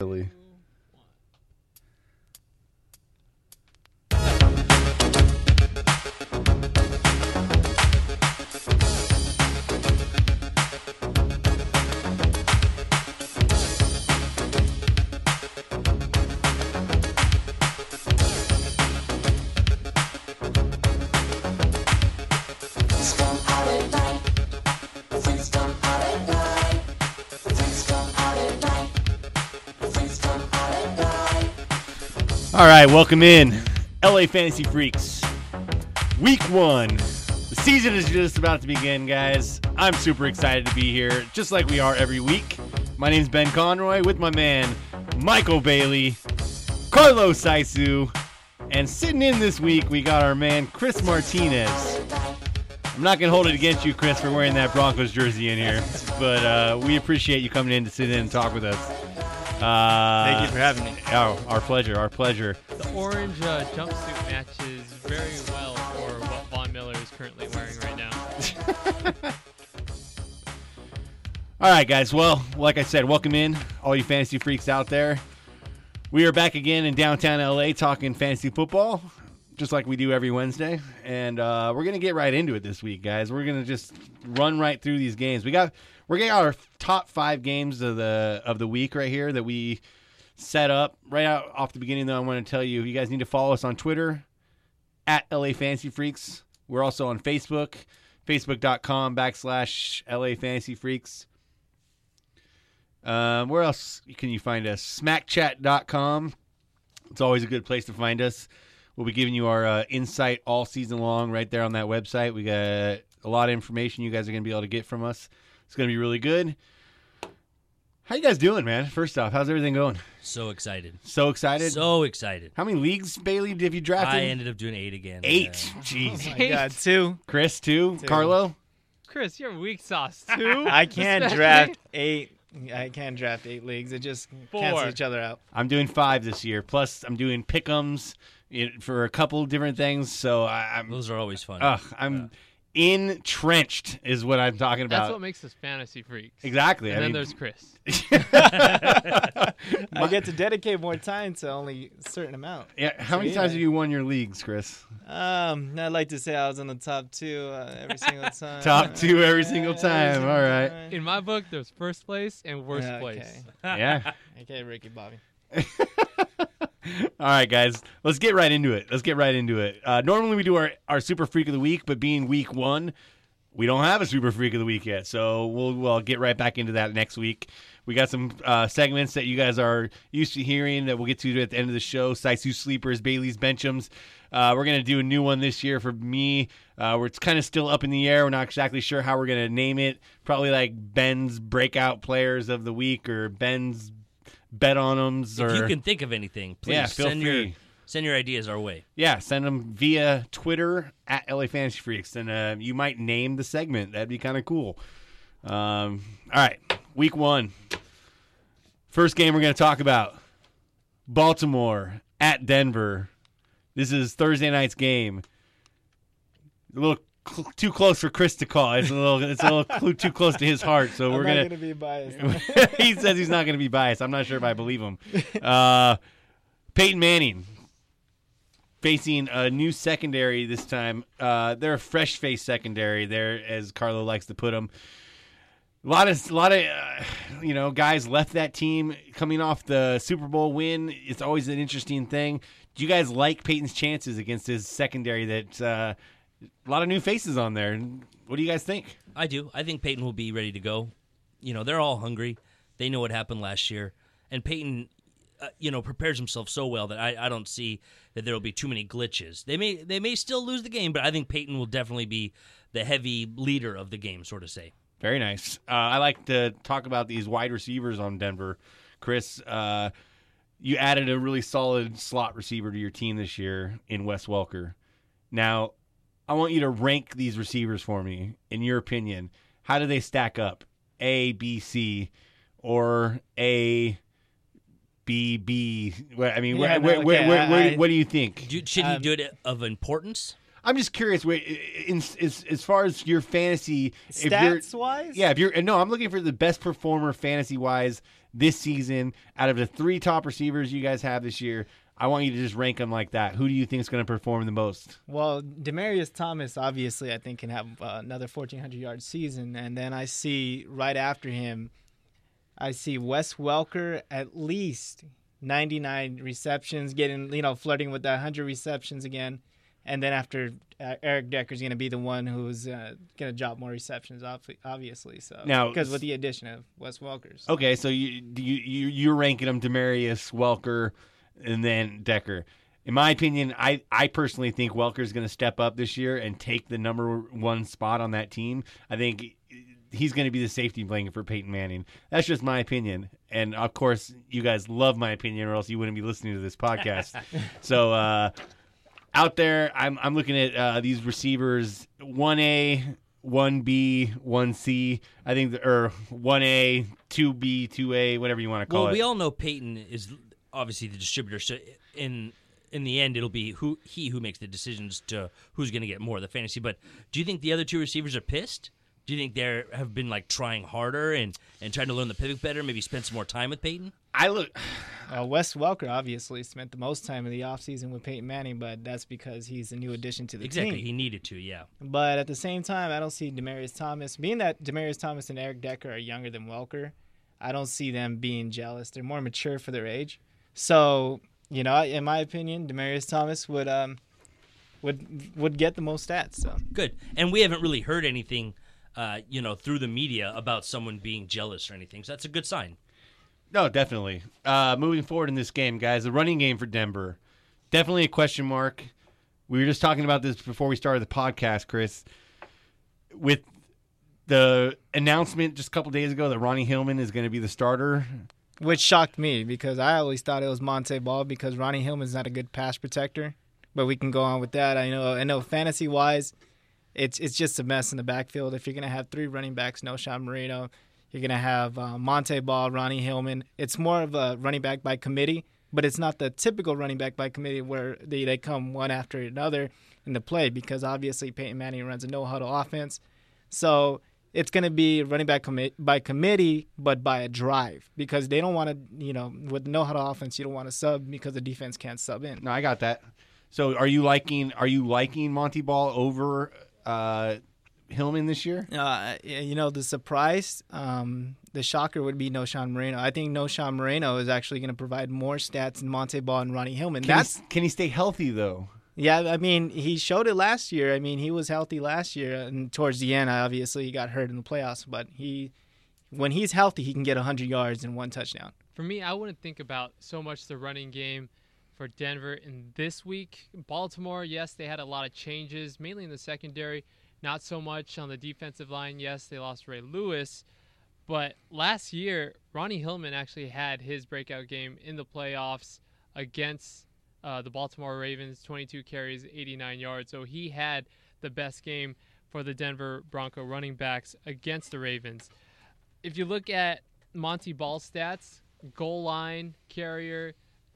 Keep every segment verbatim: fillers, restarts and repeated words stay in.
Really. All right, welcome in, L A Fantasy Freaks. Week one. The season is just about to begin, guys. I'm super excited to be here, just like we are every week. My name's Ben Conroy with my man, Michael Bailey, Carlos Saisu, and sitting in this week, we got our man, Chris Martinez. I'm not going to hold it against you, Chris, for wearing that Broncos jersey in here, but uh, we appreciate you coming in to sit in and talk with us. Uh, Thank you for having me. Oh, our pleasure, our pleasure. The orange uh, jumpsuit matches very well for what Von Miller is currently wearing right now. All right, guys. Well, like I said, welcome in, all you fantasy freaks out there. We are back again in downtown L A talking fantasy football, just like we do every Wednesday. And uh, we're going to get right into it this week, guys. We're going to just run right through these games. We got we're getting our top five games of the of the week right here that we set up right out off the beginning. Though I want to tell you, you guys need to follow us on Twitter at L A Fantasy Freaks. We're also on Facebook, facebook.com backslash LA Fantasy Freaks. Um, where else can you find us? smack chat dot com. It's always a good place to find us. We'll be giving you our uh, insight all season long right there on that website. We got a lot of information you guys are going to be able to get from us. It's going to be really good. How you guys doing, man? First off, how's everything going? So excited. So excited? So excited. How many leagues, Bailey, have you drafted? I ended up doing eight again. Eight? Yeah. Jeez. Oh my God, two. Chris, two? Two. Carlo? Chris, you're weak sauce too. I can't Especially- draft eight. I can't draft eight leagues. It just Four. cancels each other out. I'm doing five this year. Plus, I'm doing pick'ems for a couple different things. So I, I'm, Those are always fun. ugh, I'm entrenched, is what I'm talking about. That's what makes us fantasy freaks. Exactly. And I then mean, there's Chris. I get to dedicate more time to only a certain amount. yeah. How many Yeah. times have you won your leagues, Chris? Um, I'd like to say I was in the top two uh, every single time. Top two every single every time. single All right. time. In my book, there's first place and worst Yeah, place. okay. Yeah. Okay, Ricky Bobby. All right, guys. Let's get right into it. Let's get right into it. Uh, normally we do our, our Super Freak of the Week, but being week one, we don't have a Super Freak of the Week yet. So we'll, we'll get right back into that next week. We got some uh, segments that you guys are used to hearing that we'll get to at the end of the show. Saisu Sleepers, Bailey's Benchums. Uh, we're going to do a new one this year for me. Uh, where it's kind of still up in the air. We're not exactly sure how we're going to name it. Probably like Ben's Breakout Players of the Week or Ben's Bet on 'ems. Or If you can think of anything, please Yeah, feel send free. your send your ideas our way. Yeah, send them via Twitter at L A Fantasy Freaks, and uh, you might name the segment. That'd be kind of cool. Um, all right, week one. First game we're going to talk about, Baltimore at Denver. This is Thursday night's game. A little cl- too close for Chris to call. It's a little, it's a little cl- too close to his heart. So I'm we're not gonna. gonna be biased. He says he's not going to be biased. I'm not sure if I believe him. Uh, Peyton Manning facing a new secondary this time. Uh, they're a fresh-faced secondary there, as Carlo likes to put them. A lot of, a lot of, uh, you know, guys left that team coming off the Super Bowl win. It's always an interesting thing. Do you guys like Peyton's chances against his secondary? That uh, a lot of new faces on there. What do you guys think? I do. I think Peyton will be ready to go. You know, they're all hungry. They know what happened last year. And Peyton, uh, you know, prepares himself so well that I, I don't see that there will be too many glitches. They may they may still lose the game, but I think Peyton will definitely be the heavy leader of the game, so to say. Very nice. Uh, I like to talk about these wide receivers on Denver. Chris, uh, you added a really solid slot receiver to your team this year in Wes Welker. Now, I want you to rank these receivers for me, in your opinion. How do they stack up? A, B, C, or A, B, B? I mean, Yeah, where, no, where, okay, where, where, I- where- I- what do you think? Do, should Um, he do it of importance? I'm just curious. Wait, in, as, as far as your fantasy, if you're, Stats wise, yeah, if you're no, I'm looking for the best performer fantasy wise this season, out of the three top receivers you guys have this year, I want you to just rank them like that. Who do you think is going to perform the most? Well, Demaryius Thomas, obviously, I think can have uh, another fourteen hundred yard season. And then I see right after him, I see Wes Welker at least ninety-nine receptions, getting, you know, flirting with that one hundred receptions again. And then after, uh, Eric Decker's going to be the one who's uh, going to drop more receptions, obviously. So now, because with the addition of Wes Welker. So. Okay, so you you you you're ranking them Demaryius, Welker, and then Decker. In my opinion, I, I personally think Welker's going to step up this year and take the number one spot on that team. I think he's going to be the safety blanket for Peyton Manning. That's just my opinion. And, of course, you guys love my opinion or else you wouldn't be listening to this podcast. so, uh, out there, I'm I'm looking at uh, these receivers, one A, one B, one C, I think, the, or one A, two B, two A, whatever you want to call well, it. Well, we all know Peyton is obviously the distributor, so in in the end, it'll be who he who makes the decisions to who's going to get more of the fantasy. But do you think the other two receivers are pissed? Do you think they have been like trying harder and, and trying to learn the pivot better, maybe spend some more time with Peyton? I look. Uh, Wes Welker obviously spent the most time in the offseason with Peyton Manning, but that's because he's a new addition to the exactly. team. Exactly, he needed to, yeah. But at the same time, I don't see Demaryius Thomas. Being that Demaryius Thomas and Eric Decker are younger than Welker, I don't see them being jealous. They're more mature for their age. So, you know, in my opinion, Demaryius Thomas would um would would get the most stats. So good. And we haven't really heard anything, uh, you know, through the media about someone being jealous or anything. So that's a good sign. No, definitely. Uh, moving forward in this game, guys, the running game for Denver, definitely a question mark. We were just talking about this before we started the podcast, Chris. With the announcement just a couple days ago that Ronnie Hillman is going to be the starter. Which shocked me because I always thought it was Monte Ball because Ronnie Hillman's not a good pass protector. But we can go on with that. I know I know fantasy-wise, it's it's just a mess in the backfield. If you're going to have three running backs, no Sean Marino, you're going to have uh, Monte Ball, Ronnie Hillman. It's more of a running back by committee, but it's not the typical running back by committee where they, they come one after another in the play because obviously Peyton Manning runs a no-huddle offense. So it's going to be running back commi- by committee, but by a drive because they don't want to, you know, with no-huddle offense, you don't want to sub because the defense can't sub in. No, I got that. So are you liking are you liking Monty Ball over uh, Hillman this year? Uh, you know, the surprise, um, the shocker would be No Sean Moreno. I think No Sean Moreno is actually going to provide more stats than Monte Ball and Ronnie Hillman. Can, That's he, can he stay healthy, though? Yeah, I mean, he showed it last year. I mean, he was healthy last year, and towards the end, obviously, he got hurt in the playoffs. But he, when he's healthy, he can get one hundred yards and one touchdown. For me, I wouldn't think about so much the running game for Denver in this week. Baltimore, yes, they had a lot of changes, mainly in the secondary. Not so much on the defensive line. Yes, they lost Ray Lewis. But last year, Ronnie Hillman actually had his breakout game in the playoffs against uh, the Baltimore Ravens, twenty-two carries, eighty-nine yards. So he had the best game for the Denver Bronco running backs against the Ravens. If you look at Monty Ball's stats, goal line, carrier,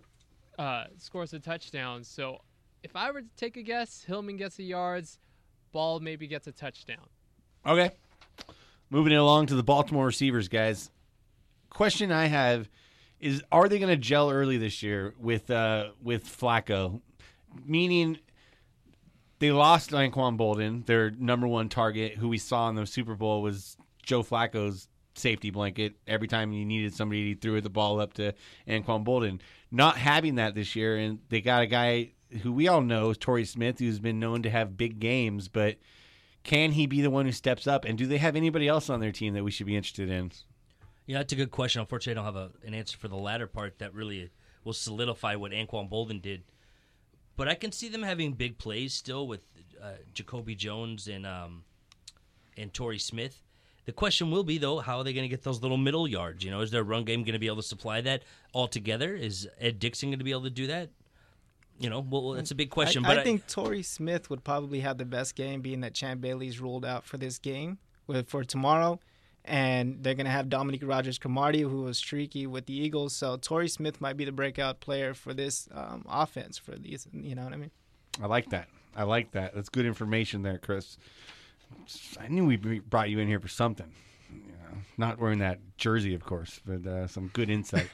uh, scores a touchdown. So if I were to take a guess, Hillman gets the yards, Ball maybe gets a touchdown. Okay. Moving it along to the Baltimore receivers, guys. Question I have is, are they going to gel early this year with uh, with Flacco? Meaning they lost Anquan Bolden, their number one target, who we saw in the Super Bowl was Joe Flacco's safety blanket. Every time you needed somebody, he threw the ball up to Anquan Bolden. Not having that this year, and they got a guy who we all know, Torrey Smith, who's been known to have big games, but can he be the one who steps up? And do they have anybody else on their team that we should be interested in? Yeah, that's a good question. Unfortunately, I don't have a, an answer for the latter part that really will solidify what Anquan Bolden did. But I can see them having big plays still with uh, Jacoby Jones and um, and Torrey Smith. The question will be, though, how are they going to get those little middle yards? You know, is their run game going to be able to supply that altogether? Is Ed Dixon going to be able to do that? You know, well, that's a big question. I, but I think I, Torrey Smith would probably have the best game, being that Champ Bailey's ruled out for this game with, for tomorrow. And they're going to have Dominique Rodgers-Cromartie, who was streaky with the Eagles. So Torrey Smith might be the breakout player for this um, offense. For these, you know what I mean? I like that. I like that. That's good information there, Chris. I knew we brought you in here for something. You know, not wearing that jersey, of course, but uh, some good insight.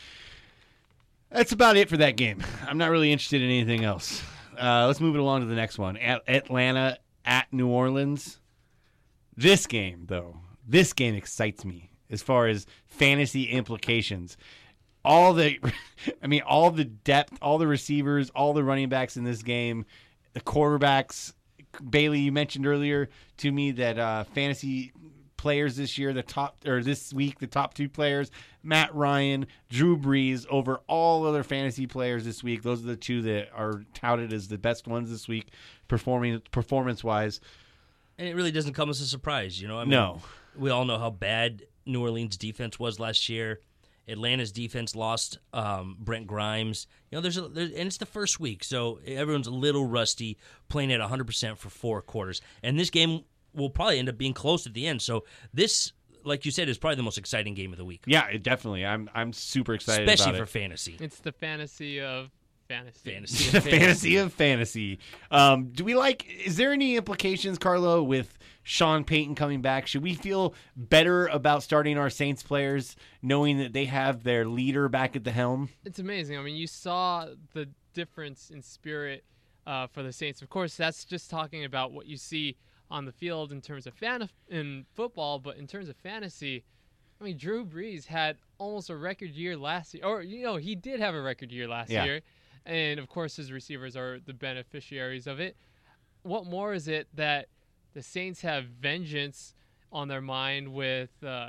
That's about it for that game. I'm not really interested in anything else. Uh, let's move it along to the next one. At Atlanta at New Orleans. This game, though, this game excites me as far as fantasy implications. All the, I mean, all the depth, all the receivers, all the running backs in this game, the quarterbacks. Bailey, you mentioned earlier to me that uh, fantasy players this year, the top or this week, the top two players, Matt Ryan, Drew Brees, over all other fantasy players this week. Those are the two that are touted as the best ones this week, performing performance wise. And it really doesn't come as a surprise, you know. I mean, No, we all know how bad New Orleans' defense was last year. Atlanta's defense lost um, Brent Grimes. You know, there's, a, there's and it's the first week, so everyone's a little rusty, playing at one hundred percent for four quarters. And this game will probably end up being close at the end. So this, like you said, is probably the most exciting game of the week. yeah, it definitely. I'm I'm super excited, especially about for it. fantasy. It's the fantasy of fantasy. Fantasy, The fantasy of fantasy. Um, do we like? Is there any implications, Carlo, with Sean Payton coming back? Should we feel better about starting our Saints players knowing that they have their leader back at the helm? It's amazing. I mean, you saw the difference in spirit uh, for the Saints. Of course, that's just talking about what you see on the field in terms of fan in football, but in terms of fantasy, I mean, Drew Brees had almost a record year last year, or you know, he did have a record year last Yeah. year, and of course, his receivers are the beneficiaries of it. What more is it that the Saints have vengeance on their mind with, uh,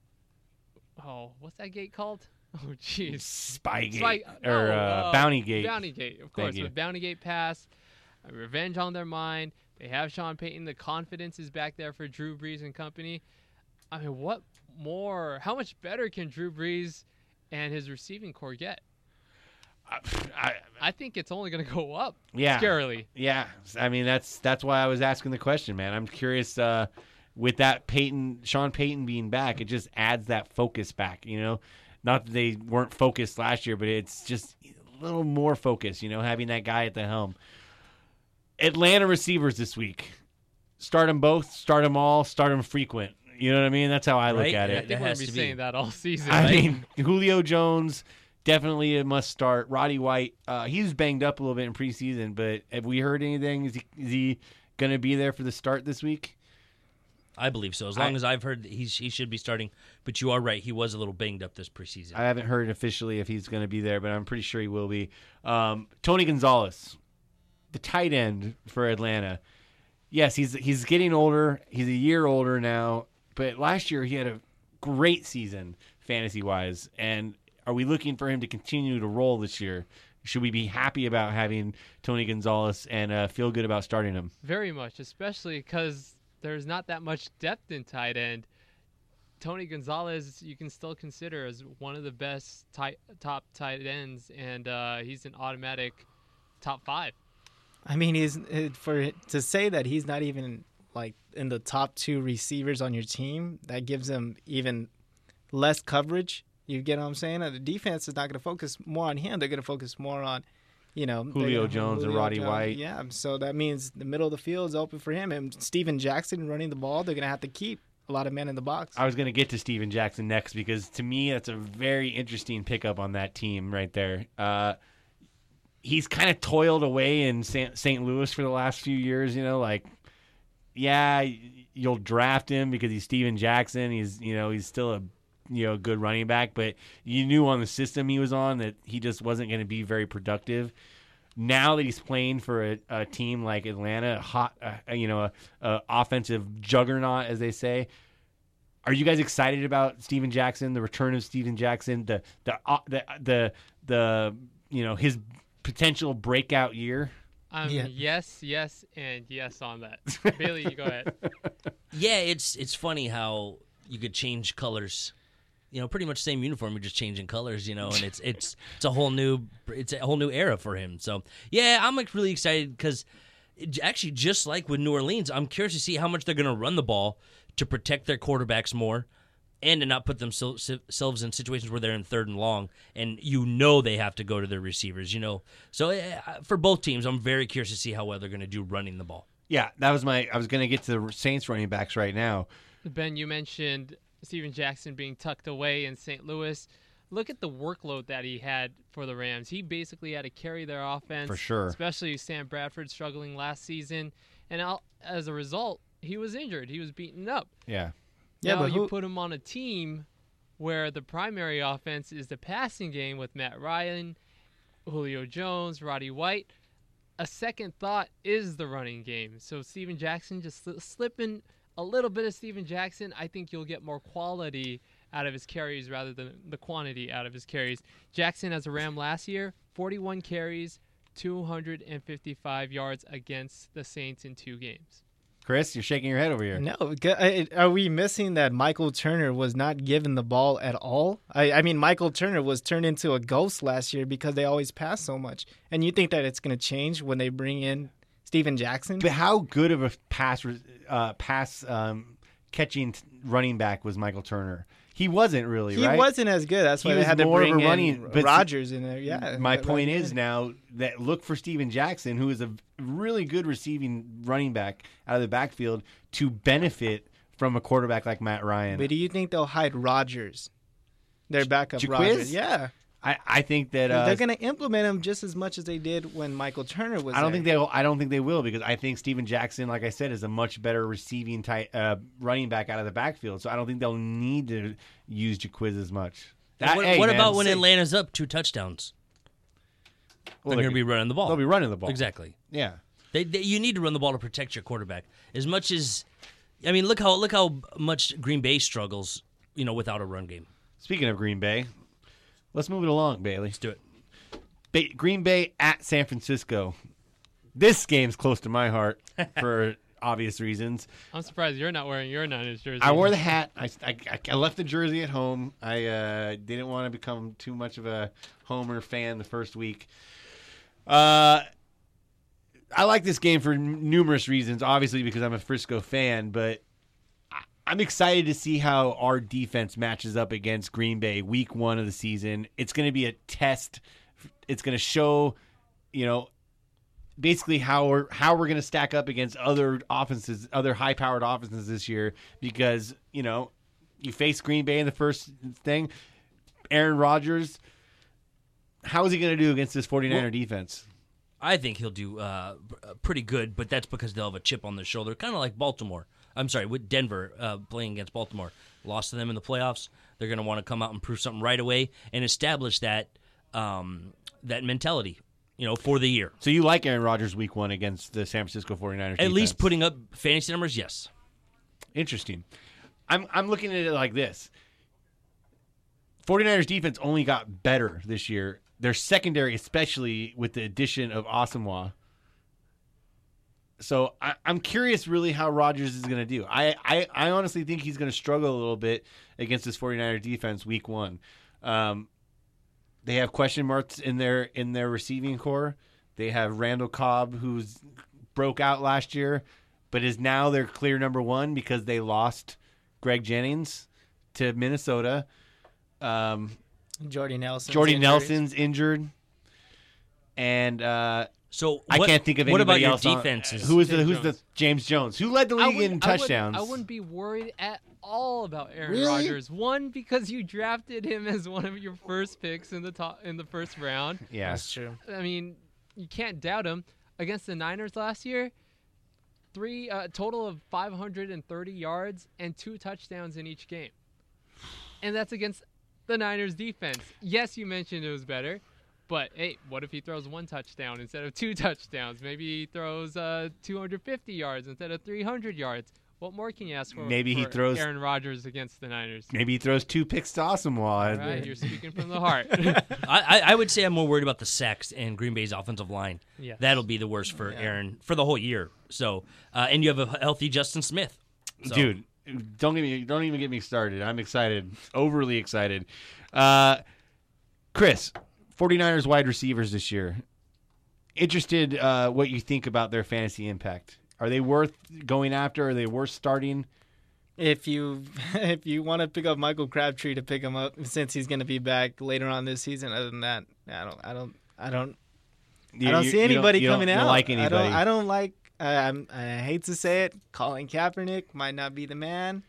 oh, what's that gate called? Oh, jeez. Spygate Spy- or no, uh, uh, Bountygate. Bountygate, of Thank course. you. With Bountygate pass, uh, revenge on their mind. They have Sean Payton. The confidence is back there for Drew Brees and company. I mean, what more? How much better can Drew Brees and his receiving core get? I, I, I think it's only going to go up. yeah, Scarily. yeah. I mean, that's that's why I was asking the question, man. I'm curious. Uh, with that Peyton, Sean Payton being back, it just adds that focus back. You know, not that they weren't focused last year, but it's just a little more focus. You know, having that guy at the helm. Atlanta receivers this week. Start them both. Start them all. Start them frequent. You know what I mean? That's how I look Right? at I it. think we're going has to be to be. saying that all season. I right? mean, Julio Jones, definitely a must start. Roddy White, uh, he was banged up a little bit in preseason, but have we heard anything? Is he, is he going to be there for the start this week? I believe so. As long I- as I've heard that he's, he should be starting. But you are right. He was a little banged up this preseason. I haven't heard officially if he's going to be there, but I'm pretty sure he will be. Um, Tony Gonzalez, the tight end for Atlanta. Yes, he's he's getting older. He's a year older now, but last year he had a great season fantasy-wise. And are we looking for him to continue to roll this year? Should we be happy about having Tony Gonzalez and uh, feel good about starting him? Very much, especially because there's not that much depth in tight end. Tony Gonzalez, you can still consider as one of the best tight, top tight ends, and uh, he's an automatic top five. I mean, he's it- for to say that he's not even like in the top two receivers on your team. That gives him even less coverage. You get what I'm saying? The defense is not going to focus more on him. They're going to focus more on, you know, Julio they're- Jones and Julio Roddy Jones. White. Yeah, so that means the middle of the field is open for him. And Steven Jackson running the ball, they're going to have to keep a lot of men in the box. I was going to get to Steven Jackson next because to me that's a very interesting pickup on that team right there. Uh, he's kind of toiled away in Saint Louis for the last few years, you know, like, yeah, you'll draft him because he's Steven Jackson. He's, you know, he's still a, you know, good running back, but you knew on the system he was on that he just wasn't going to be very productive. Now that he's playing for a, a team like Atlanta, a hot, uh, you know, a, a offensive juggernaut, as they say, are you guys excited about Steven Jackson, the return of Steven Jackson, the the uh, the the the you know his potential breakout year? Um, Yeah. Yes, yes, and yes on that. Bailey, you go ahead. Yeah, it's it's funny how you could change colors. You know, pretty much same uniform, you're just changing colors. You know, and it's it's it's a whole new it's a whole new era for him. So yeah, I'm like really excited because actually, just like with New Orleans, I'm curious to see how much they're going to run the ball to protect their quarterbacks more, and to not put themselves in situations where they're in third and long, and you know they have to go to their receivers. You know, so uh, for both teams, I'm very curious to see how well they're going to do running the ball. Yeah, that was my. I was going to get to the Saints running backs right now. Ben, you mentioned Steven Jackson being tucked away in Saint Louis. Look at the workload that he had for the Rams. He basically had to carry their offense. For sure. Especially Sam Bradford struggling last season. And al- as a result, he was injured. He was beaten up. Yeah. Yeah, now but you who- put him on a team where the primary offense is the passing game with Matt Ryan, Julio Jones, Roddy White. A second thought is the running game. So Steven Jackson just sli- slipping a little bit of Steven Jackson, I think you'll get more quality out of his carries rather than the quantity out of his carries. Jackson as a Ram last year, forty-one carries, two hundred fifty-five yards against the Saints in two games. Chris, you're shaking your head over here. No, g- I- are we missing that Michael Turner was not given the ball at all? I, I mean, Michael Turner was turned into a ghost last year because they always pass so much. And you think that it's going to change when they bring in Steven Jackson? But how good of a pass uh, pass um, catching t- running back was Michael Turner? He wasn't really, He right? wasn't as good. That's He why they was had to more of bring a running- in but Rodgers in there. Yeah. My but point right is there. now that look for Steven Jackson, who is a really good receiving running back out of the backfield, to benefit from a quarterback like Matt Ryan. But do you think they'll hide Rodgers? Their backup Jaquiz? Rodgers. Yeah. I, I think that uh, They're going to implement him just as much as they did when Michael Turner was I don't there. think they will, I don't think they will because I think Steven Jackson, like I said, is a much better receiving type uh, running back out of the backfield. So I don't think they'll need to use Jaquiz as much. That- what hey, what man, about when sick. Atlanta's up two touchdowns? Well, They're going to be running the ball. They'll be running the ball. Exactly. Yeah. They, they, you need to run the ball to protect your quarterback as much as. I mean, look how look how much Green Bay struggles, you know, without a run game. Speaking of Green Bay, let's move it along, Bailey. Let's do it. Ba- Green Bay at San Francisco. This game's close to my heart for obvious reasons. I'm surprised you're not wearing your Niners jersey. I wore the hat. I, I, I left the jersey at home. I uh, didn't want to become too much of a Homer fan the first week. Uh, I like this game for n- numerous reasons. Obviously, because I'm a Frisco fan, but I- I'm excited to see how our defense matches up against Green Bay week one of the season. It's going to be a test. It's going to show, you know, basically how we're how we're going to stack up against other offenses, other high-powered offenses this year. Because you know, you face Green Bay in the first thing. Aaron Rodgers, how is he going to do against this 49er Well, defense? I think he'll do uh, pretty good, but that's because they'll have a chip on their shoulder, kind of like Baltimore. I'm sorry, with Denver uh, playing against Baltimore. Lost to them in the playoffs. They're going to want to come out and prove something right away and establish that um, that mentality, you know, for the year. So you like Aaron Rodgers week one against the San Francisco 49ers At defense? least putting up fantasy numbers, yes. Interesting. I'm I'm looking at it like this. 49ers defense only got better this year. Their secondary, especially with the addition of Asamoah. So I, I'm curious really how Rodgers is going to do. I, I, I honestly think he's going to struggle a little bit against this 49er defense week one. Um, they have question marks in their in their receiving core. They have Randall Cobb, who's broke out last year, but is now their clear number one because they lost Greg Jennings to Minnesota. Um, Jordy Nelson. Jordy Nelson's injured, and uh, So I what- can't think of what anybody about else. your on- defenses? Who is the James who's the Jones. James Jones? Who led the I league in wouldn't- I wouldn't- touchdowns? I wouldn't be worried at all about Aaron Really? Rodgers. One, because you drafted him as one of your first picks in the top in the first round. Yeah, That's true. I mean, you can't doubt him. Against the Niners last year, three uh, total of five hundred thirty yards and two touchdowns in each game, and that's against the Niners defense. Yes, you mentioned it was better, but hey, what if he throws one touchdown instead of two touchdowns? Maybe he throws uh, two hundred fifty yards instead of three hundred yards. What more can you ask for? Maybe he for throws- Aaron Rodgers against the Niners. maybe he throws two picks to Asamoah. All right, you're speaking from the heart. I, I, I would say I'm more worried about the sacks and Green Bay's offensive line. Yes. That'll be the worst for Aaron for the whole year. So, uh, and you have a healthy Justin Smith. So- Dude, don't get me don't even get me started. I'm excited, overly excited. Uh, Chris, 49ers wide receivers this year. Interested uh, what you think about their fantasy impact. Are they worth going after? Are they worth starting? If you if you want to pick up Michael Crabtree to pick him up since he's going to be back later on this season, other than that, I don't I don't I don't You- I don't you- see you anybody you don't- coming you out. don't like I anybody. don't I don't like I, I'm, I hate to say it, Colin Kaepernick might not be the man.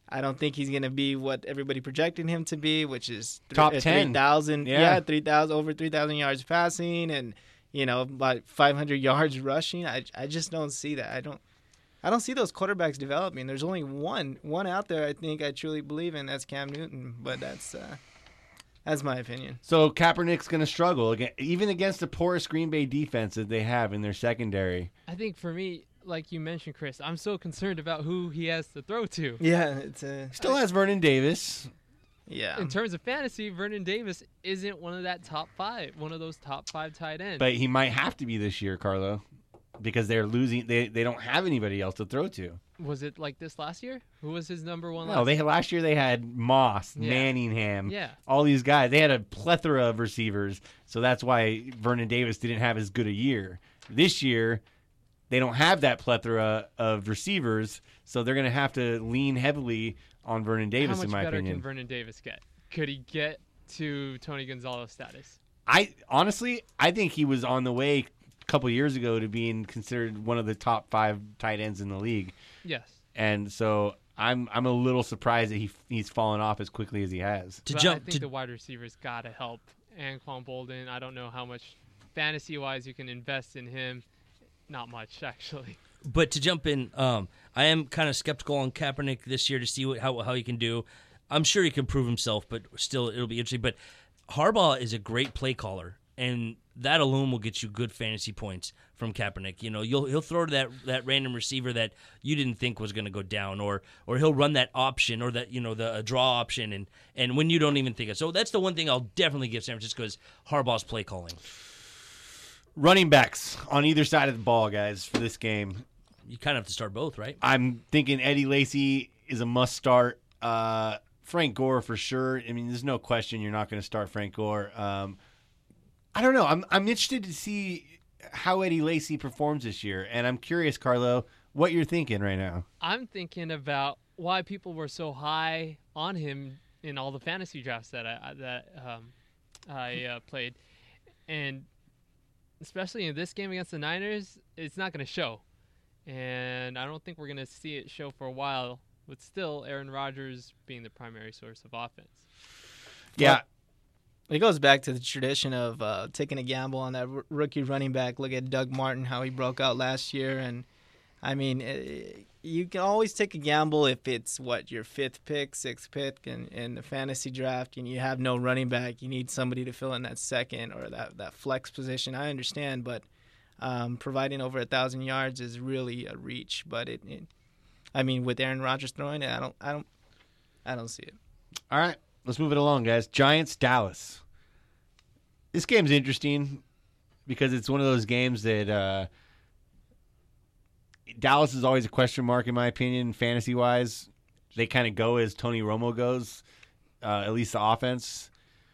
I don't think he's going to be what everybody projected him to be, which is th- Top uh, ten. three thousand. Yeah. Yeah, three thousand over three thousand yards passing and, you know, about five hundred yards rushing. I I just don't see that. I don't I don't see those quarterbacks developing. There's only one one out there I think I truly believe in. That's Cam Newton, but that's uh, that's my opinion. So Kaepernick's going to struggle again, even against the poorest Green Bay defense that they have in their secondary. I think for me, like you mentioned, Chris, I'm so concerned about who he has to throw to. Yeah, it's a Still has Vernon Davis. yeah. In terms of fantasy, Vernon Davis isn't one of that top five, one of those top five tight ends. But he might have to be this year, Carlo, because they're losing. They they don't have anybody else to throw to. Was it like this last year? Who was his number one? No, last they last year they had Moss, Yeah. Manningham, Yeah. all these guys. They had a plethora of receivers, so that's why Vernon Davis didn't have as good a year. This year, they don't have that plethora of receivers, so they're going to have to lean heavily on Vernon Davis, How much in my better opinion. can Vernon Davis get? Could he get to Tony Gonzalez status? I honestly, I think he was on the way a couple years ago to being considered one of the top five tight ends in the league, Yes. and so I'm I'm a little surprised that he he's fallen off as quickly as he has. To But I jump think to the wide receivers got to help Anquan Bolden. I don't know how much fantasy-wise you can invest in him. Not much, actually. But to jump in, um, I am kind of skeptical on Kaepernick this year to see what, how how he can do. I'm sure he can prove himself, but still, it'll be interesting. But Harbaugh is a great play caller, and that alone will get you good fantasy points from Kaepernick. You know, you'll he'll throw to that that random receiver that you didn't think was going to go down, or or he'll run that option or that you know the a draw option, and and when you don't even think of. So that's the one thing I'll definitely give San Francisco is Harbaugh's play calling. Running backs on either side of the ball, guys, for this game. You kind of have to start both, right? I'm thinking Eddie Lacy is a must start. Uh, Frank Gore for sure. I mean, there's no question you're not going to start Frank Gore. Um, I don't know. I'm I'm interested to see how Eddie Lacy performs this year, and I'm curious, Carlo, what you're thinking right now. I'm thinking about why people were so high on him in all the fantasy drafts that I that um, I uh, played, and especially in this game against the Niners, it's not going to show, and I don't think we're going to see it show for a while. But still, Aaron Rodgers being the primary source of offense. Yeah, It goes back to the tradition of uh, taking a gamble on that r- rookie running back. Look at Doug Martin, how he broke out last year. And, I mean, it, you can always take a gamble if it's, what, your fifth pick, sixth pick in, in the fantasy draft, and you have no running back. You need somebody to fill in that second or that, that flex position. I understand, but um, providing over a thousand yards is really a reach. But, it, it I mean, with Aaron Rodgers throwing it, I don't, I don't, I don't see it. all right, let's move it along, guys. Giants, Dallas. This game's interesting because it's one of those games that uh, Dallas is always a question mark, in my opinion, fantasy-wise. They kind of go as Tony Romo goes, uh, at least the offense.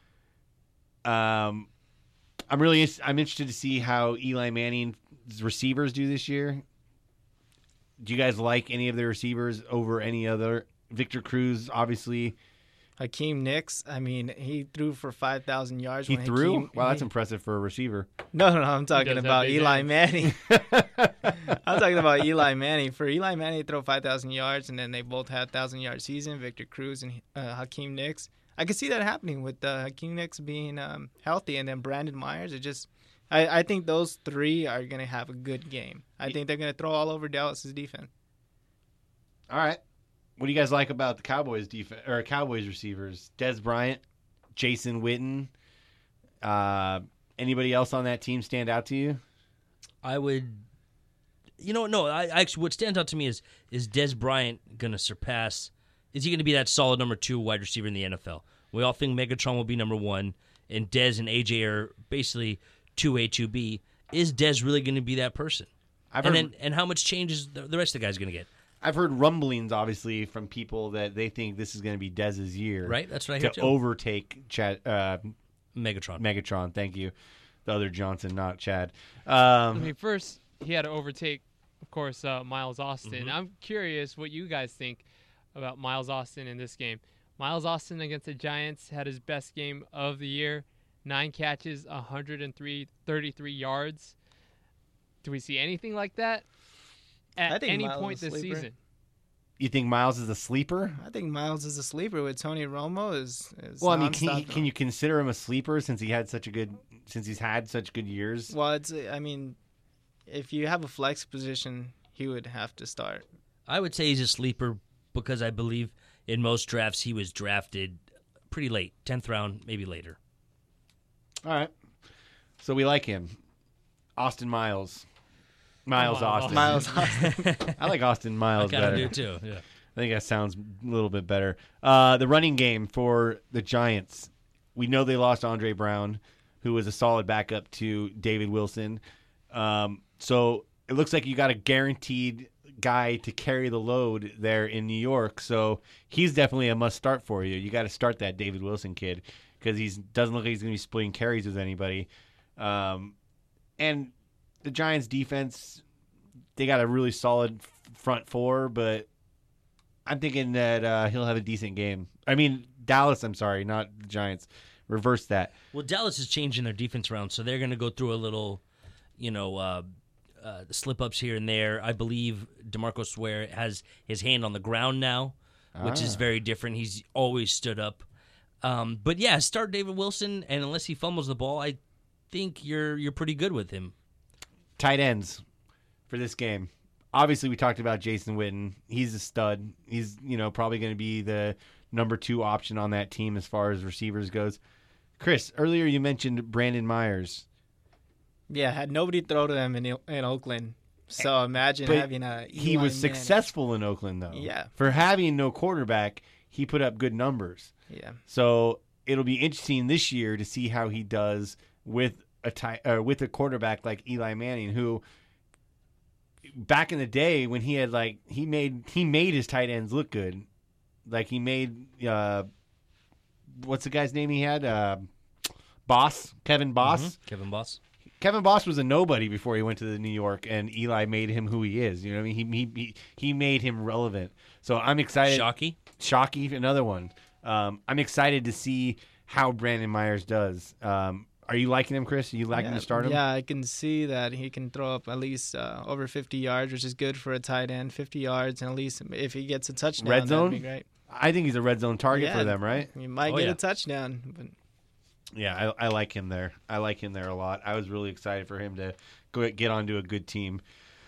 Um, I'm really I'm interested to see how Eli Manning's receivers do this year. Do you guys like any of the receivers over any other? Victor Cruz, obviously. Hakeem Nicks, I mean, he threw for five thousand yards. He when threw? Hakeem, Wow, that's he- impressive for a receiver. No, no, no, I'm talking does have about big Eli hands. Manning. I'm talking about Eli Manning. For Eli Manning to throw five thousand yards, and then they both had one thousand-yard season, Victor Cruz and uh, Hakeem Nicks. I could see that happening with uh, Hakeem Nicks being um, healthy, and then Brandon Myers. It just, I, I think those three are going to have a good game. I think they're going to throw all over Dallas's defense. All right. What do you guys like about the Cowboys defense or Cowboys receivers? Dez Bryant, Jason Witten. Uh, anybody else on that team stand out to you? I would, you know, no. I I actually, what stands out to me is is Dez Bryant going to surpass? Is he going to be that solid number two wide receiver in the N F L? We all think Megatron will be number one, and Dez and A J are basically two A, two B. Is Dez really going to be that person? I've And heard, then, and how much change is the, the rest of the guys going to get? I've heard rumblings, obviously, from people that they think this is going to be Dez's year, Right, that's what I to hear too. overtake Chad, uh, Megatron. Megatron. Thank you, the other Johnson, not Chad. I Um, mean, first he had to overtake, of course, uh, Miles Austin. Mm-hmm. I'm curious what you guys think about Miles Austin in this game. Miles Austin against the Giants had his best game of the year, nine catches, one hundred thirty-three yards. Do we see anything like that I at think any Miles point is a this sleeper. season? You think Miles is a sleeper? I think Miles is a sleeper with Tony Romo. Is, is Well, I mean, can, you, non-stop. can you consider him a sleeper since he had such a good since he's had such good years? Well, it's. I mean, if you have a flex position, he would have to start. I would say he's a sleeper because I believe in most drafts he was drafted pretty late, tenth round, maybe later. All right. So we like him. Austin Miles. Miles Come on, Austin. Miles Austin. I like Austin Miles I kind better. of do too. Yeah. I think that sounds a little bit better. Uh, the running game for the Giants. We know they lost Andre Brown, who was a solid backup to David Wilson. Um, so it looks like you got a guaranteed guy to carry the load there in New York. So he's definitely a must start for you. You got to start that David Wilson kid because he doesn't look like he's going to be splitting carries with anybody. Um, and the Giants defense, they got a really solid front four, but I'm thinking that uh, he'll have a decent game. I mean, Dallas, I'm sorry, not the Giants. Reverse that. Well, Dallas is changing their defense around, so they're going to go through a little, you know, uh, uh, slip-ups here and there. I believe DeMarcus Ware has his hand on the ground now, which is Ah. very different. He's always stood up. Um, but, yeah, start David Wilson, and unless he fumbles the ball, I think you're you're pretty good with him. Tight ends for this game. Obviously, we talked about Jason Witten. He's a stud. He's, you know, probably going to be the number two option on that team as far as receivers goes. Chris, earlier you mentioned Brandon Myers. Yeah, had nobody throw to him in in Oakland. So imagine But having a. He Eli was Manning. successful in Oakland, though. Yeah. For having no quarterback, he put up good numbers. Yeah. So it'll be interesting this year to see how he does with a tight, uh, with a quarterback like Eli Manning, who back in the day when he had like he made he made his tight ends look good. Like he made uh, what's the guy's name he had? Uh, Boss, Kevin Boss. Mhm. Kevin Boss. Kevin Boss was a nobody before he went to the New York, and Eli made him who he is. You know what I mean? He he he made him relevant. So I'm excited. Shockey. Shockey, another one. Um, I'm excited to see how Brandon Myers does. Um, are you liking him, Chris? Are you liking yeah, to start him? Yeah, I can see that he can throw up at least uh, over fifty yards, which is good for a tight end. fifty yards, and at least if he gets a touchdown, Red zone? that'd be great. I think he's a red zone target Yeah. for them, right? You might Oh, get yeah. a touchdown, but Yeah, I, I like him there. I like him there a lot. I was really excited for him to go get onto a good team.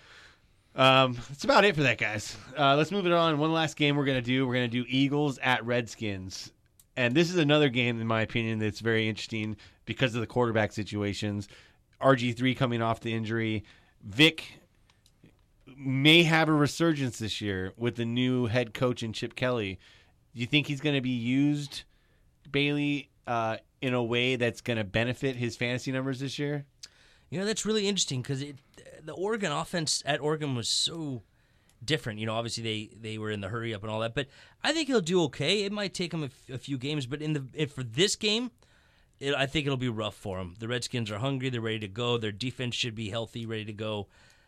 Um, that's about it for that, guys. Uh, let's move it on. One last game we're gonna do. We're gonna do Eagles at Redskins, and this is another game, in my opinion, that's very interesting because of the quarterback situations. R G three coming off the injury. Vic may have a resurgence this year with the new head coach in Chip Kelly. Do you think he's going to be used, Bailey, uh, in a way that's going to benefit his fantasy numbers this year? You know, that's really interesting because the Oregon offense at Oregon was so different. You know, obviously they, they were in the hurry up and all that, but I think he'll do okay. It might take him a, f- a few games, but in the if for this game, it, I think it'll be rough for him. The Redskins are hungry. They're ready to go. Their defense should be healthy, ready to go.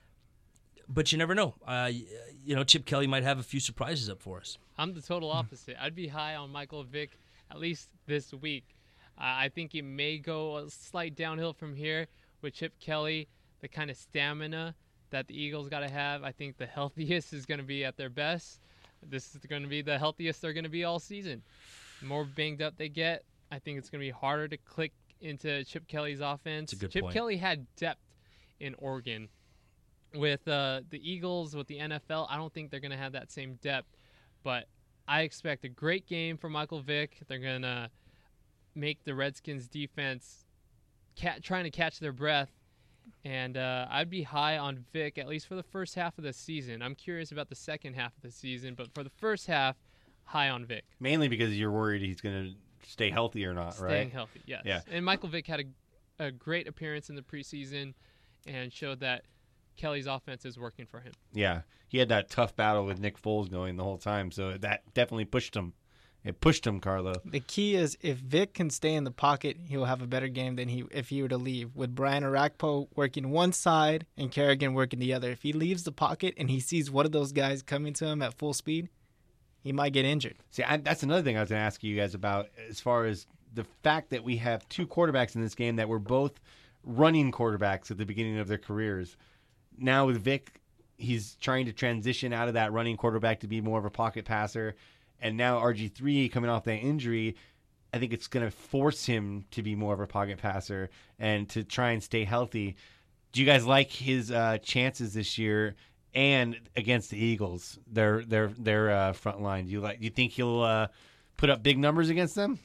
But you never know. Uh, you know, Chip Kelly might have a few surprises up for us. I'm the total opposite. I'd be high on Michael Vick at least this week. Uh, I think he may go a slight downhill from here with Chip Kelly, the kind of stamina that the Eagles got to have. I think the healthiest is going to be at their best. This is going to be the healthiest they're going to be all season. The more banged up they get, I think it's going to be harder to click into Chip Kelly's offense. That's a good Chip point. Kelly had depth in Oregon. With uh, the Eagles, with the N F L, I don't think they're going to have that same depth. But I expect a great game for Michael Vick. They're going to make the Redskins defense ca- trying to catch their breath. And uh, I'd be high on Vick, at least for the first half of the season. I'm curious about the second half of the season. But for the first half, high on Vick. Mainly because you're worried he's going to stay healthy or not, Staying right? healthy, yes. Yeah. And Michael Vick had a, a great appearance in the preseason and showed that Kelly's offense is working for him. Yeah. He had that tough battle with Nick Foles going the whole time, so that definitely pushed him. It pushed him, Carlo. the key is if Vic can stay in the pocket, he'll have a better game than he if he were to leave. With Brian Arakpo working one side and Kerrigan working the other. If he leaves the pocket and he sees one of those guys coming to him at full speed, he might get injured. See, I, that's another thing I was going to ask you guys about as far as the fact that we have two quarterbacks in this game that were both running quarterbacks at the beginning of their careers. Now with Vic he's trying to transition out of that running quarterback to be more of a pocket passer. And now R G three coming off that injury, I think it's going to force him to be more of a pocket passer and to try and stay healthy. Do you guys like his uh, chances this year and against the Eagles, their their their uh, front line? Do you like? Do you think he'll uh, put up big numbers against them?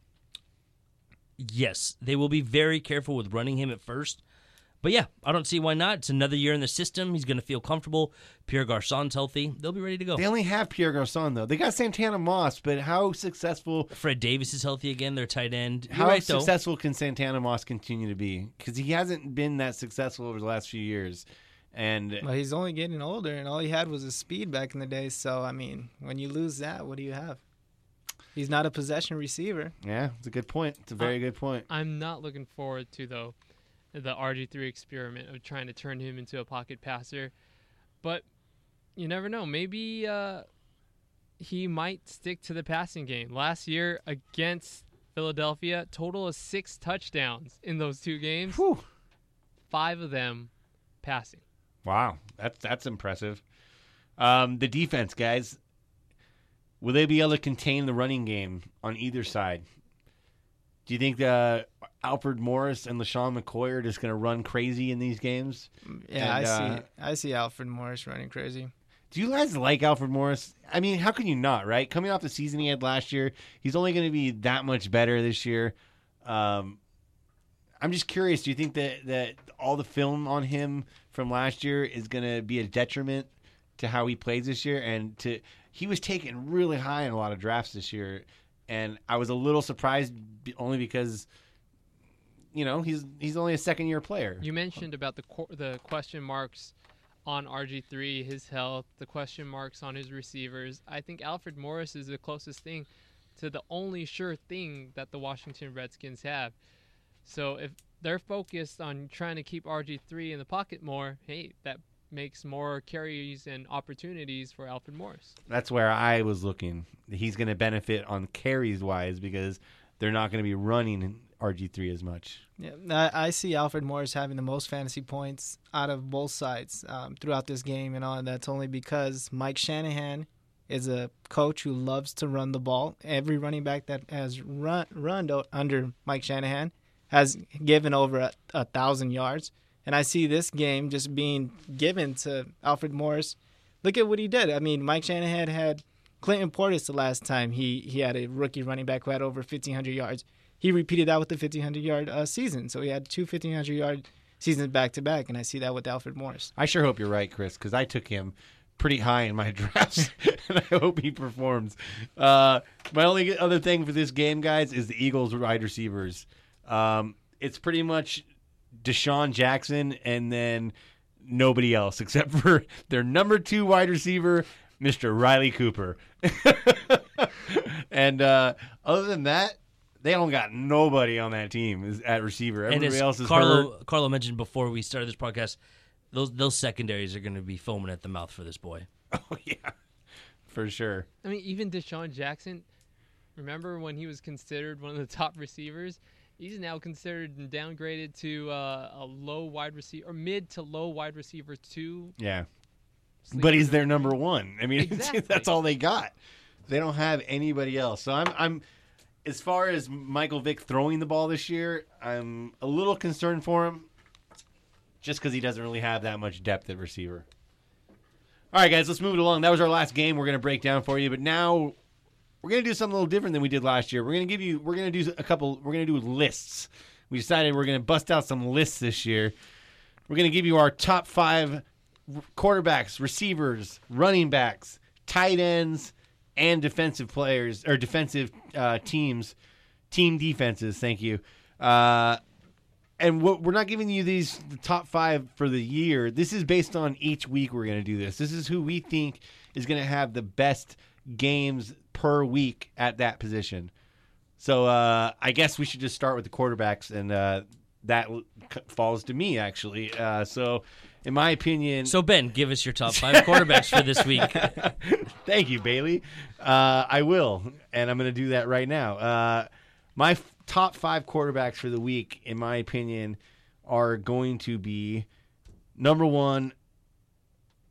Yes, they will be very careful with running him at first. But yeah, I don't see why not. It's another year in the system. He's going to feel comfortable. Pierre Garçon's healthy. They'll be ready to go. They only have Pierre Garçon, though. They got Santana Moss, but how successful... Fred Davis is healthy again, their tight end. You're How right, successful though. can Santana Moss continue to be? Because he hasn't been that successful over the last few years. And Well, he's only getting older, and all he had was his speed back in the day. So, I mean, when you lose that, what do you have? He's not a possession receiver. yeah, it's a good point. It's a very Uh, good point. I'm not looking forward to, though, the R G three experiment of trying to turn him into a pocket passer. But you never know. Maybe uh, he might stick to the passing game. Last year against Philadelphia, total of six touchdowns in those two games. Whew. Five of them passing. Wow, that's that's impressive. Um, the defense, guys, will they be able to contain the running game on either side? Do you think uh, Alfred Morris and LaShawn McCoy are just going to run crazy in these games? Yeah, And, I uh, see. I see Alfred Morris running crazy. Do you guys like Alfred Morris? I mean, how can you not, right? Coming off the season he had last year, he's only going to be that much better this year. Um, I'm just curious, do you think that, that all the film on him from last year is going to be a detriment to how he plays this year? And to he was taken really high in a lot of drafts this year, and I was a little surprised be- only because, you know, he's he's only a second-year player. You mentioned about the qu- the question marks on R G three, his health, the question marks on his receivers. I think Alfred Morris is the closest thing to the only sure thing that the Washington Redskins have. So if they're focused on trying to keep R G three in the pocket more, hey, that makes more carries and opportunities for Alfred Morris. That's where I was looking. He's going to benefit on carries-wise because they're not going to be running R G three as much. Yeah, I, I see Alfred Morris having the most fantasy points out of both sides um, throughout this game, and all. And that's only because Mike Shanahan is a coach who loves to run the ball. Every running back that has run run under Mike Shanahan has given over a, a thousand yards. And I see this game just being given to Alfred Morris. Look at what he did. I mean, Mike Shanahan had Clinton Portis the last time he, he had a rookie running back who had over fifteen hundred yards. He repeated that with the fifteen hundred yard uh, season. So he had two fifteen hundred yard seasons back to back, and I see that with Alfred Morris. I sure hope you're right, Chris, because I took him pretty high in my drafts, and I hope he performs. Uh, my only other thing for this game, guys, is the Eagles wide receivers. Um, it's pretty much Deshaun Jackson and then nobody else except for their number two wide receiver, Mister Riley Cooper. And uh, other than that, they don't got nobody on that team is at receiver. And Everybody as else is Carlo, hurt. Carlo mentioned before we started this podcast, those those secondaries are going to be foaming at the mouth for this boy. Oh, yeah, for sure. I mean, even Deshaun Jackson, remember when he was considered one of the top receivers? He's now considered and downgraded to uh, a low wide receiver, or mid to low wide receiver two. Yeah. sleeper But he's their number number one. I mean, Exactly. that's all they got. They don't have anybody else. So I'm, I'm, as far as Michael Vick throwing the ball this year, I'm a little concerned for him, just because he doesn't really have that much depth at receiver. All right, guys, let's move it along. That was our last game. We're going to break down for you, but now we're going to do something a little different than we did last year. We're going to give you. We're going to do a couple. We're going to do lists. We decided we're going to bust out some lists this year. We're going to give you our top five quarterbacks, receivers, running backs, tight ends, and defensive players or defensive uh, teams, team defenses. Thank you. Uh, and what, we're not giving you these the top five for the year. This is based on each week. We're going to do this. This is who we think is going to have the best games per week at that position. So uh, I guess we should just start with the quarterbacks, and uh, that falls to me actually. Uh, so. In my opinion... So, Ben, give us your top five quarterbacks for this week. Thank you, Bailey. Uh, I will, and I'm going to do that right now. Uh, my f- top five quarterbacks for the week, in my opinion, are going to be, number one,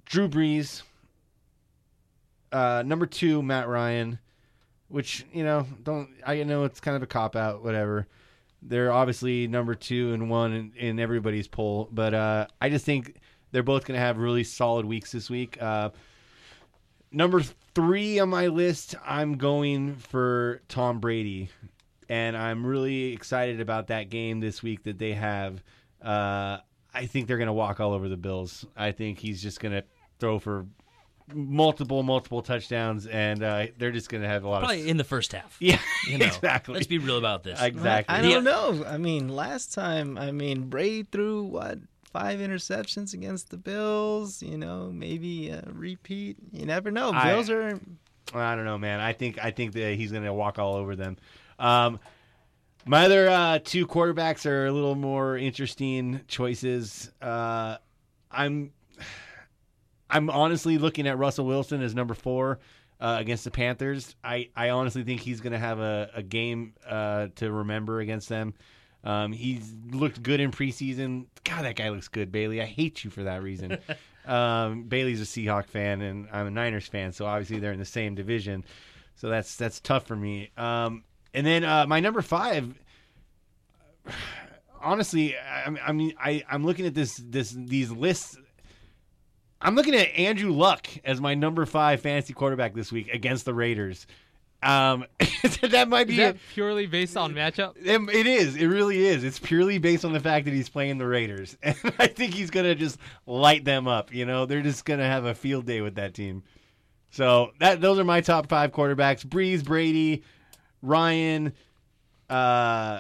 Drew Brees. Uh, number two, Matt Ryan, which, you know, don't I know it's kind of a cop-out, whatever. They're obviously number two and one in, in everybody's poll, but uh, I just think they're both going to have really solid weeks this week. Uh, number three on my list, I'm going for Tom Brady, and I'm really excited about that game this week that they have. Uh, I think they're going to walk all over the Bills. I think he's just going to throw for multiple, multiple touchdowns, and uh, they're just going to have a lot Probably of... in the first half. Yeah, You know, exactly. Let's be real about this. Exactly. I Yeah. don't know. I mean, last time, I mean, Brady threw, what, five interceptions against the Bills? You know, maybe a repeat. You never know. I- Bills are... I don't know, man. I think I think that he's going to walk all over them. Um, my other uh, two quarterbacks are a little more interesting choices. Uh, I'm I'm honestly looking at Russell Wilson as number four uh, against the Panthers. I, I honestly think he's going to have a, a game uh, to remember against them. Um, he's looked good in preseason. God, that guy looks good, Bailey. I hate you for that reason. um, Bailey's a Seahawk fan, and I'm a Niners fan, so obviously they're in the same division. So that's that's tough for me. Um, and then uh, my number five, honestly, I, I mean, I, I'm looking at this this these lists. I'm looking at Andrew Luck as my number five fantasy quarterback this week against the Raiders. Um, that might be Is that purely based on matchup? It, it is. It really is. It's purely based on the fact that he's playing the Raiders, and I think he's gonna just light them up. You know, they're just gonna have a field day with that team. So that those are my top five quarterbacks: Breeze, Brady, Ryan. Uh,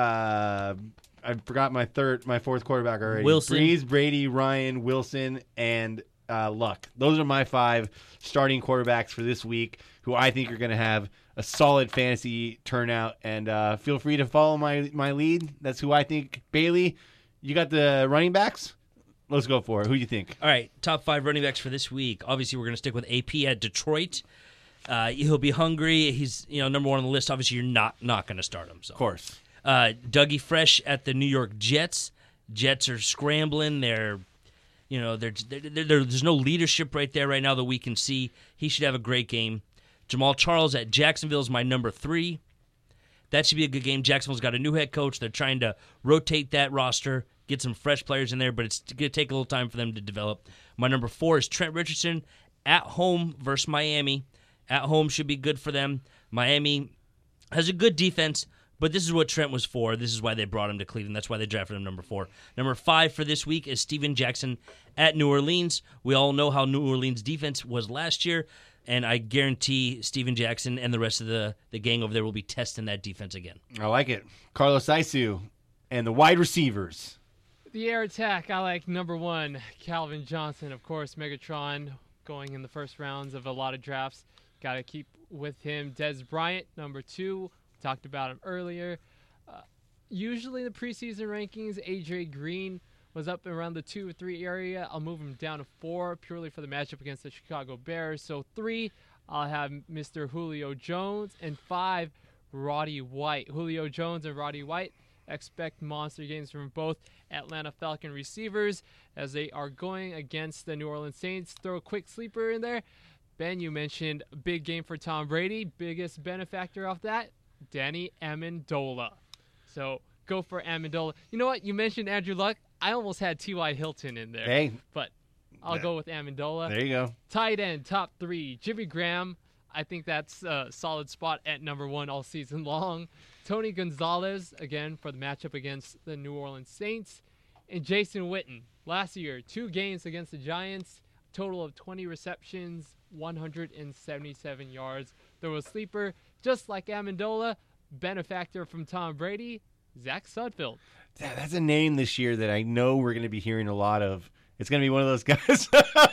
uh, I forgot my third, my fourth quarterback already. Wilson. Breeze, Brady, Ryan, Wilson, and uh, Luck. Those are my five starting quarterbacks for this week, who I think are going to have a solid fantasy turnout. And uh, feel free to follow my my lead. That's who I think. Bailey, you got the running backs? Let's go for it. Who do you think? All right, top five running backs for this week. Obviously, we're going to stick with A P at Detroit. Uh, he'll be hungry. He's you know number one on the list. Obviously, you're not not going to start him. So. Of course. Uh, Dougie Fresh at the New York Jets. Jets are scrambling. They're, you know, they're, they're, they're, there's no leadership right there right now that we can see. He should have a great game. Jamal Charles at Jacksonville is my number three. That should be a good game. Jacksonville's got a new head coach. They're trying to rotate that roster, get some fresh players in there, but it's going to take a little time for them to develop. My number four is Trent Richardson at home versus Miami. At home should be good for them. Miami has a good defense, but this is what Trent was for. This is why they brought him to Cleveland. That's why they drafted him number four. Number five for this week is Steven Jackson at New Orleans. We all know how New Orleans' defense was last year, and I guarantee Steven Jackson and the rest of the, the gang over there will be testing that defense again. I like it. Carlos Isu and the wide receivers. The air attack, I like number one, Calvin Johnson, of course, Megatron, going in the first rounds of a lot of drafts. Got to keep with him. Dez Bryant, number two. Talked about him earlier. Uh, usually the preseason rankings, A J Green was up around the two or three area. I'll move him down to four purely for the matchup against the Chicago Bears. So three, I'll have Mister Julio Jones. And five, Roddy White. Julio Jones and Roddy White. Expect monster games from both Atlanta Falcon receivers as they are going against the New Orleans Saints. Throw a quick sleeper in there. Ben, you mentioned a big game for Tom Brady. Biggest benefactor of that, Danny Amendola. So go for Amendola. You know what? You mentioned Andrew Luck. I almost had T Y. Hilton in there. Hey. But I'll go with Amendola. There you go. Tight end, top three. Jimmy Graham. I think that's a solid spot at number one all season long. Tony Gonzalez, again, for the matchup against the New Orleans Saints. And Jason Witten. Last year, two games against the Giants. Total of twenty receptions, one hundred seventy-seven yards. There was sleeper, just like Amendola, benefactor from Tom Brady, Zach Sudfeld. Yeah, that's a name this year that I know we're going to be hearing a lot of. It's going to be one of those guys.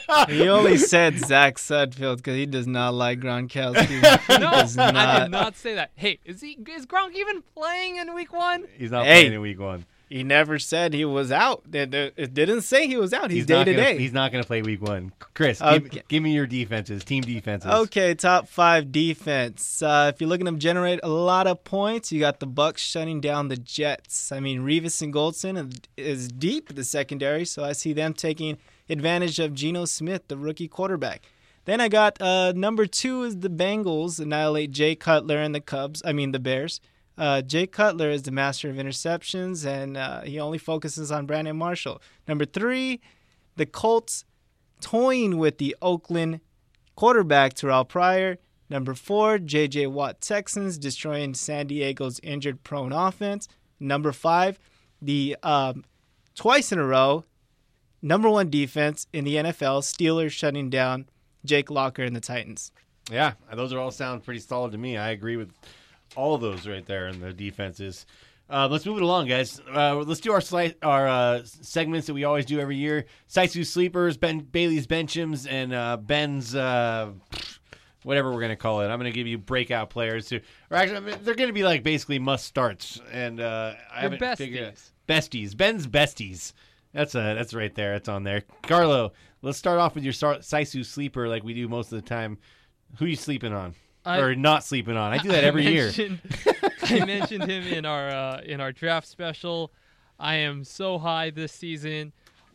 He only said Zach Sudfeld because he does not like Gronkowski. He No, does I not. did not say that. Hey, is he is Gronk even playing in week one? He's not Hey. playing in week one. He never said he was out. It it didn't say he was out. He's, He's day not to gonna, day. He's not going to play week one. Chris, Okay. give, give me your defenses, team defenses. Okay, top five defense. Uh, if you're looking to generate a lot of points, you got the Bucks shutting down the Jets. I mean, Revis and Goldson is deep in the secondary, so I see them taking advantage of Geno Smith, the rookie quarterback. Then I got uh, number two is the Bengals annihilate Jay Cutler and the Cubs. I mean the Bears. Uh, Jay Cutler is the master of interceptions, and uh, he only focuses on Brandon Marshall. Number three, the Colts toying with the Oakland quarterback Terrell Pryor. Number four, J J Watt Texans destroying San Diego's injured-prone offense. Number five, the um, twice in a row number one defense in the N F L, Steelers shutting down Jake Locker and the Titans. Yeah, those are all sound pretty solid to me. I agree with all of those right there in the defenses. Uh, let's move it along, guys. Uh, let's do our sli- our uh, segments that we always do every year. Saisu Sleepers, Ben Bailey's Benchums, and uh, Ben's uh, whatever we're going to call it. I'm going to give you breakout players. Who, or actually, I mean, they're going to be like basically must-starts. And uh, I Your haven't figured out. besties. Besties. Ben's besties. That's uh, that's right there. It's on there. Carlo, let's start off with your Sar- Saisu Sleeper like we do most of the time. Who you sleeping on? I- or not sleeping on? I do that every I year. mentioned, I mentioned him in our uh, in our draft special. I am so high this season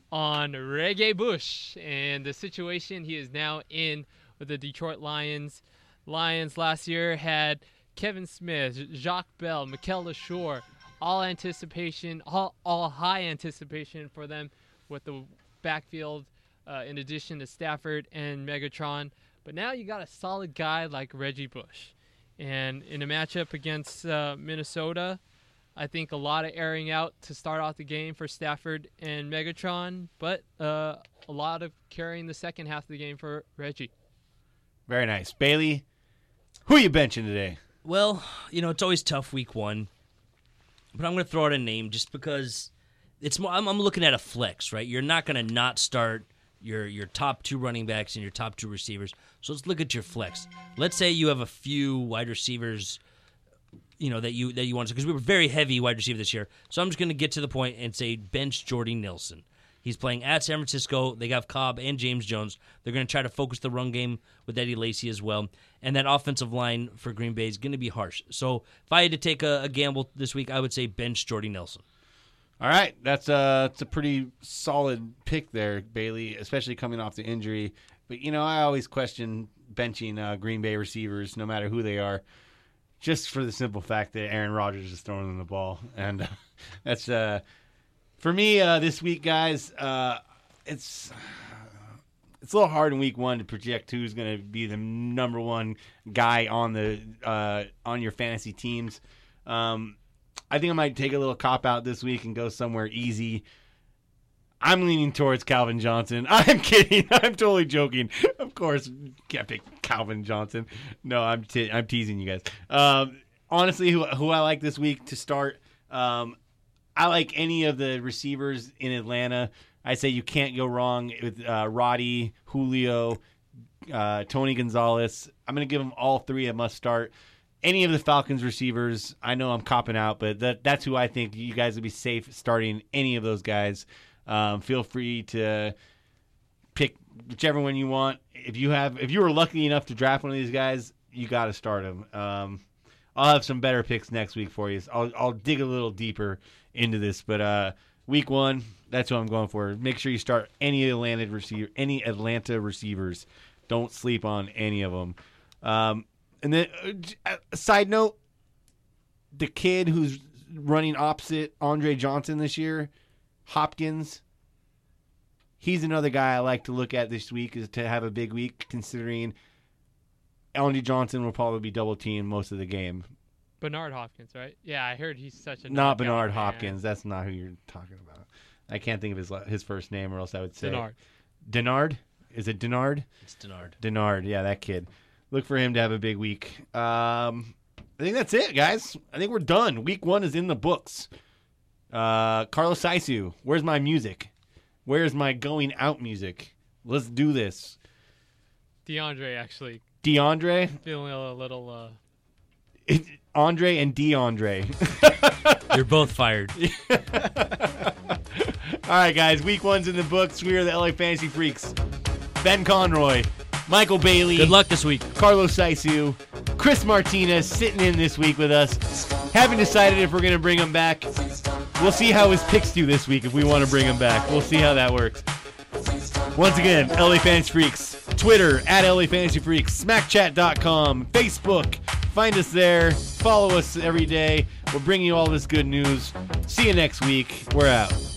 on Reggae Bush and the situation he is now in with the Detroit Lions. Lions last year had Kevin Smith, Jacques Bell, Mikel LaShore, all anticipation, all, all high anticipation for them with the backfield uh, in addition to Stafford and Megatron. But now you got a solid guy like Reggie Bush. And in a matchup against uh, Minnesota, I think a lot of airing out to start off the game for Stafford and Megatron, but uh, a lot of carrying the second half of the game for Reggie. Very nice. Bailey, who are you benching today? Well, you know, it's always tough week one, but I'm going to throw out a name just because it's more, I'm, I'm looking at a flex, right? You're not going to not start your your top two running backs and your top two receivers. So let's look at your flex. Let's say you have a few wide receivers, you know, that you that you want to, because we were very heavy wide receiver this year. So I'm just going to get to the point and say bench Jordy Nelson. He's playing at San Francisco. They have Cobb and James Jones. They're going to try to focus the run game with Eddie Lacy as well. And that offensive line for Green Bay is going to be harsh. So if I had to take a, a gamble this week, I would say bench Jordy Nelson. All right, that's a, that's a pretty solid pick there, Bailey, especially coming off the injury. But, you know, I always question benching uh, Green Bay receivers, no matter who they are, just for the simple fact that Aaron Rodgers is throwing them the ball. And uh, that's, uh, for me, uh, this week, guys, uh, it's it's a little hard in week one to project who's going to be the number one guy on the uh, on your fantasy teams. Um I think I might take a little cop-out this week and go somewhere easy. I'm leaning towards Calvin Johnson. I'm kidding. I'm totally joking. Of course, can't pick Calvin Johnson. No, I'm te- I'm teasing you guys. Um, honestly, who who I like this week to start, um, I like any of the receivers in Atlanta. I say you can't go wrong with uh, Roddy, Julio, uh, Tony Gonzalez. I'm going to give them all three a must start. Any of the Falcons receivers, I know I'm copping out, but that that's who I think you guys would be safe starting any of those guys. Um, feel free to pick whichever one you want. If you have, if you were lucky enough to draft one of these guys, you got to start them. Um, I'll have some better picks next week for you. So I'll I'll dig a little deeper into this, but uh, week one, that's what I'm going for. Make sure you start any Atlanta receiver, any Atlanta receivers. Don't sleep on any of them. Um, And then, uh, a side note, the kid who's running opposite Andre Johnson this year, Hopkins, he's another guy I like to look at this week is to have a big week, considering Andre Johnson will probably be double teamed most of the game. Bernard Hopkins, right? Yeah, I heard he's such a Not knockout, Bernard man. Hopkins. That's not who you're talking about. I can't think of his la- his first name, or else I would say Bernard. Denard. Is it Denard? It's Denard. Denard. Yeah, that kid. Look for him to have a big week. Um, I think that's it, guys. I think we're done. Week one is in the books. Uh, Carlos Saisu, where's my music? Where's my going out music? Let's do this. DeAndre actually DeAndre, feeling a little uh, it, Andre and DeAndre. You're both fired. All right, guys. Week one's in the books. We are the L A Fantasy Freaks. Ben Conroy, Michael Bailey. Good luck this week. Carlos Saisu, Chris Martinez sitting in this week with us. Haven't decided if we're going to bring him back. We'll see how his picks do this week if we want to bring him back. We'll see how that works. Once again, L A Fantasy Freaks. Twitter, at L A Fantasy Freaks. Smack Chat dot com. Facebook. Find us there. Follow us every day. We'll bring you all this good news. See you next week. We're out.